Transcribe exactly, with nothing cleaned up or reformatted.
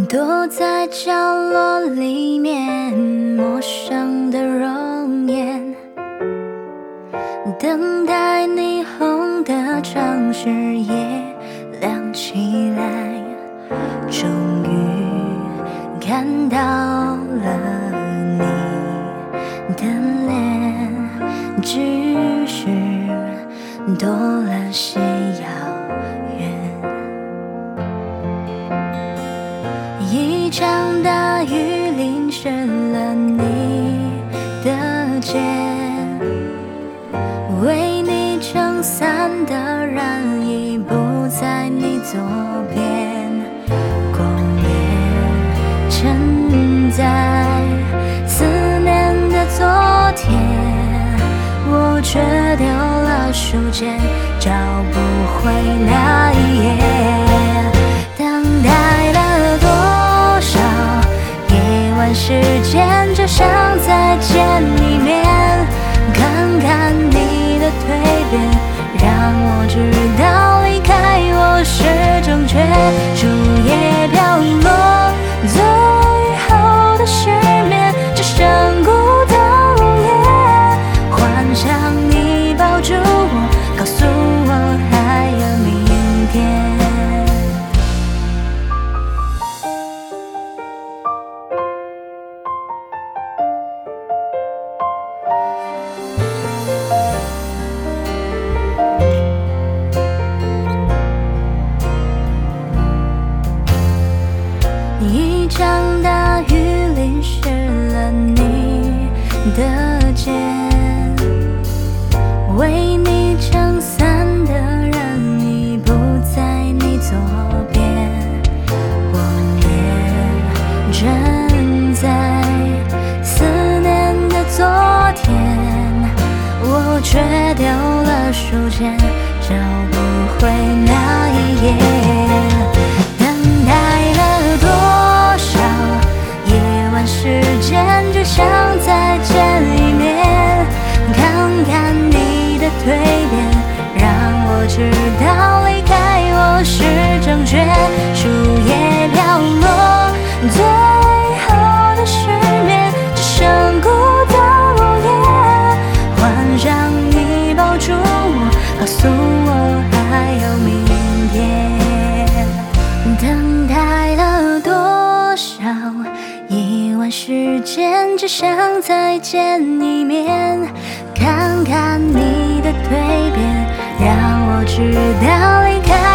躲在角落里面，陌生的容颜，等待霓虹的城市也亮起来，终于看到了你的脸，只是多了些遥远。一场大雨淋湿了你的肩，为你撑伞的人已不在你左边，光也沉在思念的昨天，我却丢了书签，找不回那一页。等待了多少夜晚时间，只想再见一面，看看你的蜕变，让我知道离开我是正确。树叶飘落，最后的失眠，只剩孤岛落叶，幻想你抱住我，告诉我还有明天。一场大雨淋湿了你的肩，为你撑伞的人已不在你左边，光也沉在思念的昨天，我却丢了书签，找不回那一页。等待了多少夜晚时间，只想再见一面，看看你的蜕变，让我知道离开我是正确。树叶飘落，最后的失眠，只剩孤岛落叶，幻想你抱住我，告诉我还有明天。等待了多少夜晚时间，只想再见一面，看看你的蜕变，让我知道离开